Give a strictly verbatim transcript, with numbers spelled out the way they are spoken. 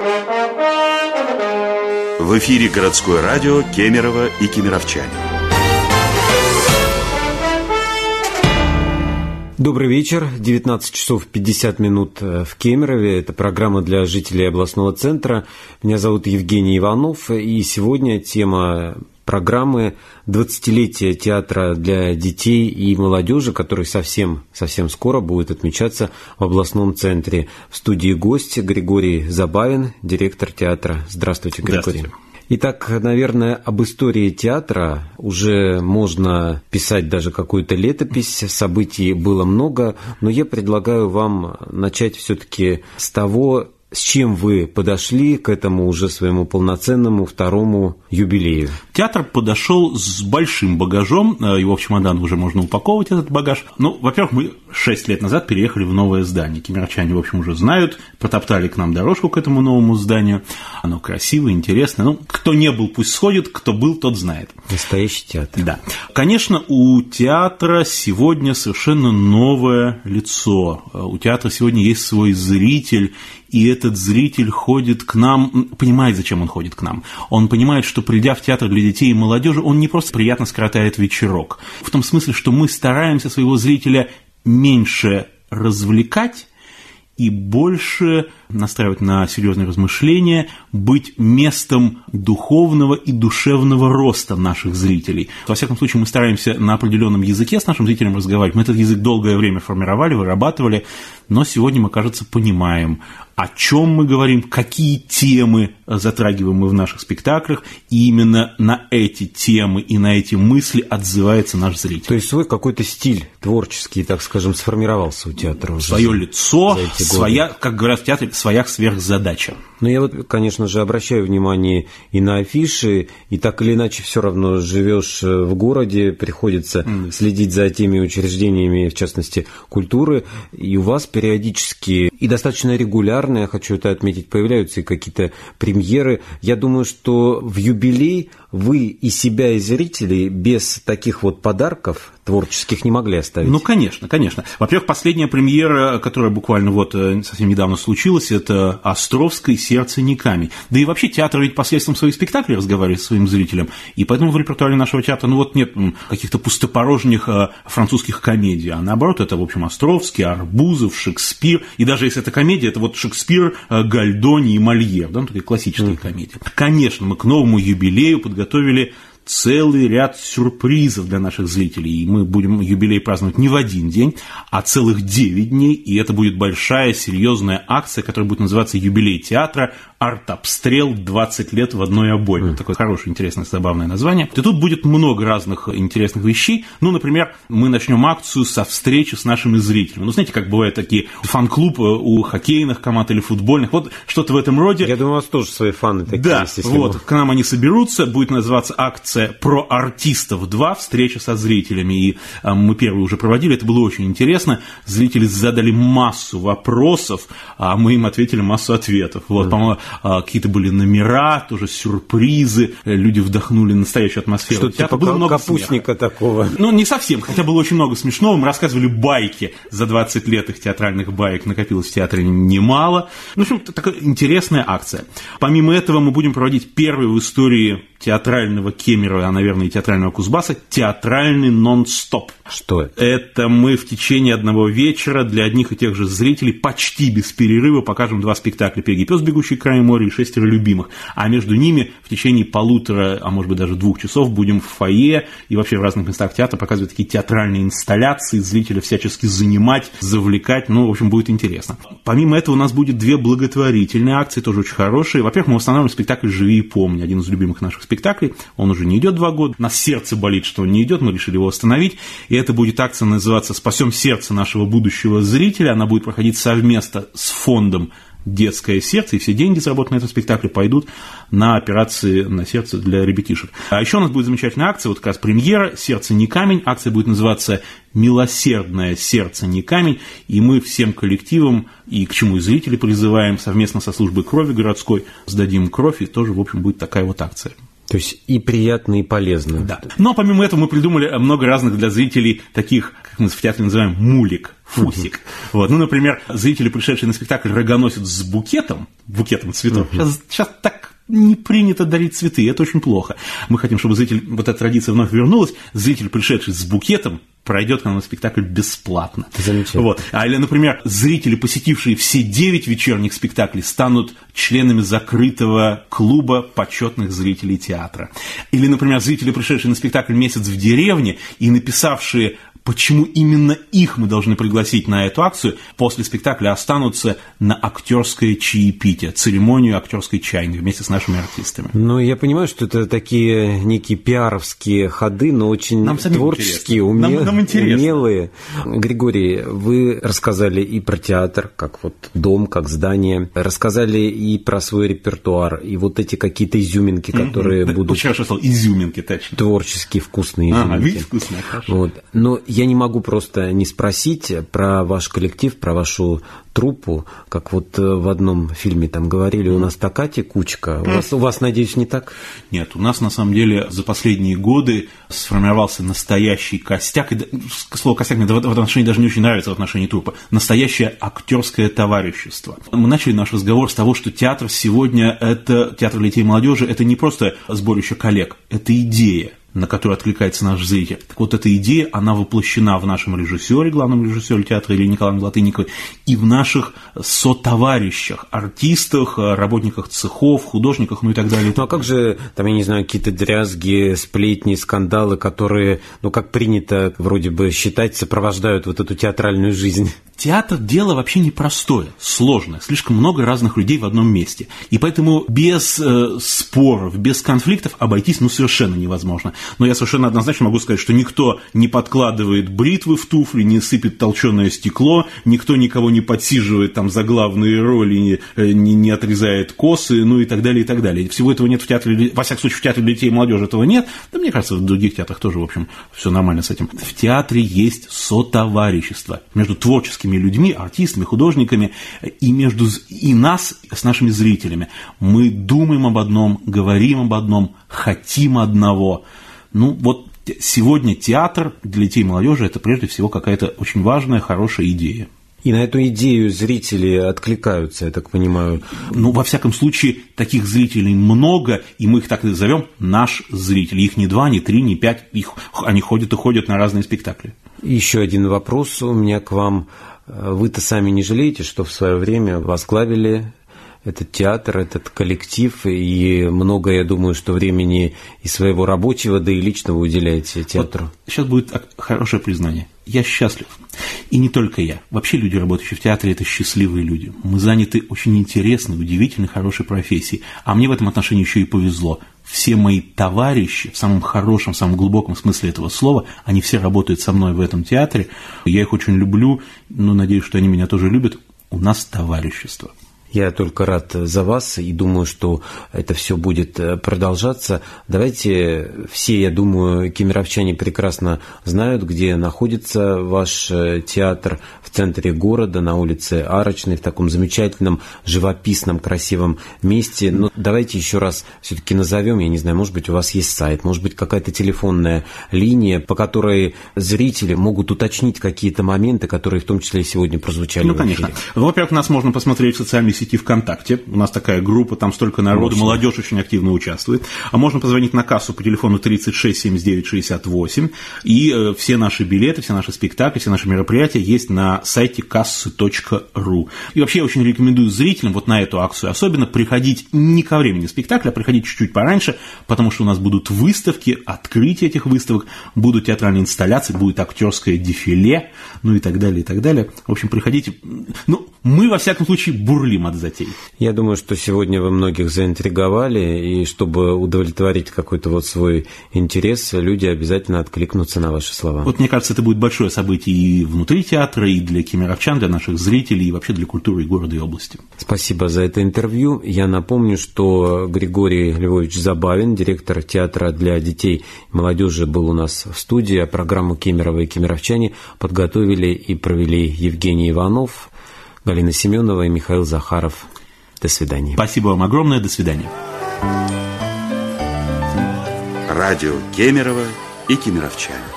В эфире городское радио Кемерово и кемеровчане. Добрый вечер. девятнадцать часов пятьдесят минут в Кемерове. Это программа для жителей областного центра. Меня зовут Евгений Иванов. И сегодня тема программы двадцатилетие театра для детей и молодежи, который совсем, совсем скоро будет отмечаться в областном центре. В студии гость Григорий Забавин, директор театра. Здравствуйте, Григорий. Здравствуйте. Итак, наверное, об истории театра уже можно писать даже какую-то летопись, событий было много, но я предлагаю вам начать все-таки с того, с чем вы подошли к этому уже своему полноценному второму юбилею. Театр подошел с большим багажом, его в чемодан уже можно упаковывать, этот багаж. Ну, во-первых, мы шесть лет назад переехали в новое здание. Кемеровчане, в общем, уже знают, протоптали к нам дорожку к этому новому зданию. Оно красивое, интересное. Ну, кто не был, пусть сходит, кто был, тот знает. Настоящий театр. Да. Конечно, у театра сегодня совершенно новое лицо. У театра сегодня есть свой зритель, и этот зритель ходит к нам, понимает, зачем он ходит к нам. Он понимает, что, придя в театр для детей и молодежи, он не просто приятно скоротает вечерок. В том смысле, что мы стараемся своего зрителя меньше развлекать и больше настраивать на серьезные размышления, быть местом духовного и душевного роста наших зрителей. Во всяком случае, мы стараемся на определенном языке с нашим зрителем разговаривать. Мы этот язык долгое время формировали, вырабатывали, но сегодня мы, кажется, понимаем, о чем мы говорим, какие темы затрагиваем мы в наших спектаклях, и именно на эти темы и на эти мысли отзывается наш зритель. То есть свой какой-то стиль творческий, так скажем, сформировался у театра уже. Свое лицо, своя, как говорят в театре, своя сверхзадача. Ну, я вот, конечно же, обращаю внимание и на афиши, и так или иначе все равно живешь в городе, приходится mm. следить за теми учреждениями, в частности, культуры, и у вас периодически и достаточно регулярно, я хочу это отметить, появляются и какие-то премьеры. Я думаю, что в юбилей вы и себя, и зрителей без таких вот подарков творческих не могли оставить. Ну, конечно, конечно. Во-первых, последняя премьера, которая буквально вот совсем недавно случилась, это «Островское сердце не камень». Да и вообще театр ведь посредством своих спектаклей разговаривает со своим зрителем, и поэтому в репертуаре нашего театра, ну вот нет каких-то пустопорожних французских комедий, а наоборот, это, в общем, Островский, Арбузов, Шекспир, и даже если это комедия, это вот Шекспир, Гальдони и Мольер, да, ну, такие классические mm-hmm. комедии. Конечно, мы к новому юбилею подготовили целый ряд сюрпризов для наших зрителей, и мы будем юбилей праздновать не в один день, а целых девять дней, и это будет большая, серьезная акция, которая будет называться «Юбилей театра. Артобстрел. двадцать лет в одной обойме». Mm. Такое хорошее, интересное, забавное название. И тут будет много разных интересных вещей. Ну, например, мы начнем акцию со встречи с нашими зрителями. Ну, знаете, как бывают такие фан-клубы у хоккейных команд или футбольных, вот что-то в этом роде. Я думаю, у вас тоже свои фаны такие да, есть. Да, вот, вы... к нам они соберутся, будет называться акция «Про артистов два. Встреча со зрителями». И а, мы первую уже проводили, это было очень интересно. Зрители задали массу вопросов, а мы им ответили массу ответов. Вот, mm. по-моему, а, какие-то были номера, тоже сюрпризы, люди вдохнули настоящую атмосферу. Что-то типа было много капустника смеха. Такого. Ну, не совсем, хотя было очень много смешного. Мы рассказывали байки. За двадцать лет их театральных баек накопилось в театре немало. Ну, в общем, такая интересная акция. Помимо этого, мы будем проводить первый в истории театрального Кемерово, а, наверное, и театрального Кузбасса, театральный нон-стоп. Что это? Это мы в течение одного вечера для одних и тех же зрителей почти без перерыва покажем два спектакля «Пегий и пес, бегущий к краю моря» и «Шестеро любимых». А между ними в течение полутора, а может быть даже двух часов будем в фойе и вообще в разных местах театра показывать такие театральные инсталляции, зрителя всячески занимать, завлекать. Ну, в общем, будет интересно. Помимо этого у нас будет две благотворительные акции, тоже очень хорошие. Во-первых, мы восстанавливаем спектакль «Живи и помни», один из любимых наших спектаклей. Он уже не идет два года. У нас сердце болит, что он не идет, мы решили его остановить. И это будет акция называться «Спасем сердце нашего будущего зрителя». Она будет проходить совместно с фондом «Детское сердце», и все деньги, заработанные на этом спектакле, пойдут на операции на сердце для ребятишек. А еще у нас будет замечательная акция, вот как раз премьера «Сердце не камень». Акция будет называться «Милосердное сердце не камень», и мы всем коллективам, и к чему и зрители призываем, совместно со службой крови городской сдадим кровь, и тоже, в общем, будет такая вот акция. То есть и приятно, и полезно. Да. Но помимо этого мы придумали много разных для зрителей таких, как мы в театре называем, мулик, фусик. Uh-huh. Вот. Ну, например, зрители, пришедшие на спектакль «Рогоносец с букетом», букетом цветов, uh-huh. сейчас, сейчас так не принято дарить цветы, и это очень плохо. Мы хотим, чтобы зритель, вот эта традиция вновь вернулась, зритель, пришедший с букетом, пройдет к нам на спектакль бесплатно. Замечательно. Вот. А или, например, зрители, посетившие все девять вечерних спектаклей, станут членами закрытого клуба почетных зрителей театра. Или, например, зрители, пришедшие на спектакль «Месяц в деревне» и написавшие, почему именно их мы должны пригласить на эту акцию, после спектакля останутся на актерское чаепитие, церемонию актерской чайной вместе с нашими артистами. Ну, я понимаю, что это такие некие пиаровские ходы, но очень нам творческие, уме... нам, нам умелые. Григорий, вы рассказали и про театр, как вот дом, как здание, рассказали и про свой репертуар, и вот эти какие-то изюминки, которые mm-hmm. будут... Очень хорошо сказал, изюминки, точно. Творческие, вкусные изюминки. Ага, видите, вкусные, хорошо. Вот. Но я не могу просто не спросить про ваш коллектив, про вашу труппу, как вот в одном фильме там говорили, у нас такая текучка. У вас, у вас, надеюсь, не так? Нет, у нас на самом деле за последние годы сформировался настоящий костяк, и слово костяк мне в этом отношении даже не очень нравится в отношении труппы, настоящее актерское товарищество. Мы начали наш разговор с того, что театр сегодня, это театр для детей и молодежи, это не просто сборище коллег, это идея, на которую откликается наш зритель. Так вот, эта идея, она воплощена в нашем режиссере, главном режиссере театра Илье Николаевне Латынниковой, и в наших сотоварищах, артистах, работниках цехов, художниках, ну и так далее. Ну а как же, там, я не знаю, какие-то дрязги, сплетни, скандалы, которые, ну как принято вроде бы считать, сопровождают вот эту театральную жизнь? Театр – дело вообще непростое, сложное, слишком много разных людей в одном месте. И поэтому без э, споров, без конфликтов обойтись ну совершенно невозможно. Но я совершенно однозначно могу сказать, что никто не подкладывает бритвы в туфли, не сыпет толченое стекло, никто никого не подсиживает там за главные роли, не, не отрезает косы, ну и так далее, и так далее. Всего этого нет в театре, во всяком случае, в театре для детей и молодежи этого нет. Да мне кажется, в других театрах тоже, в общем, все нормально с этим. В театре есть сотоварищество между творческими людьми, артистами, художниками и между и нас с нашими зрителями. Мы думаем об одном, говорим об одном, хотим одного. Ну, вот сегодня театр для детей и молодежи – это прежде всего какая-то очень важная, хорошая идея. И на эту идею зрители откликаются, я так понимаю. Ну, во всяком случае, таких зрителей много, и мы их так и назовем наш зритель. Их не два, не три, не пять, их, они ходят и ходят на разные спектакли. Еще один вопрос у меня к вам. Вы-то сами не жалеете, что в свое время возглавили этот театр, этот коллектив, и много, я думаю, что времени и своего рабочего, да и личного уделяете театру. Вот сейчас будет хорошее признание. Я счастлив. И не только я. Вообще люди, работающие в театре, это счастливые люди. Мы заняты очень интересной, удивительной, хорошей профессией. А мне в этом отношении еще и повезло. Все мои товарищи, в самом хорошем, в самом глубоком смысле этого слова, они все работают со мной в этом театре. Я их очень люблю, но надеюсь, что они меня тоже любят. У нас товарищество. Я только рад за вас и думаю, что это все будет продолжаться. Давайте все, я думаю, кемеровчане прекрасно знают, где находится ваш театр, в центре города, на улице Арочной, в таком замечательном, живописном, красивом месте. Но давайте еще раз все-таки назовем, я не знаю, может быть, у вас есть сайт, может быть, какая-то телефонная линия, по которой зрители могут уточнить какие-то моменты, которые в том числе и сегодня прозвучали. Ну, конечно. Во-первых, нас можно посмотреть в социальной сети ВКонтакте. У нас такая группа, там столько народу, очень. Молодежь очень активно участвует. А можно позвонить на кассу по телефону тридцать шесть семьдесят девять шестьдесят восемь. И э, все наши билеты, все наши спектакли, все наши мероприятия есть на сайте кассы точка ру. И вообще я очень рекомендую зрителям вот на эту акцию особенно приходить не ко времени спектакля, а приходить чуть-чуть пораньше, потому что у нас будут выставки, открытие этих выставок, будут театральные инсталляции, будет актерское дефиле, ну и так далее, и так далее. В общем, приходите. Ну, мы, во всяком случае, бурлим от затей. Я думаю, что сегодня вы многих заинтриговали, и чтобы удовлетворить какой-то вот свой интерес, люди обязательно откликнутся на ваши слова. Вот мне кажется, это будет большое событие и внутри театра, и для кемеровчан, для наших зрителей, и вообще для культуры и города, и области. Спасибо за это интервью. Я напомню, что Григорий Львович Забавин, директор театра для детей и молодежи, был у нас в студии, а программу «Кемерово и кемеровчане» подготовили и провели Евгений Иванов, Галина Семенова и Михаил Захаров. До свидания. Спасибо вам огромное. До свидания. радио Кемерово и кемеровчане.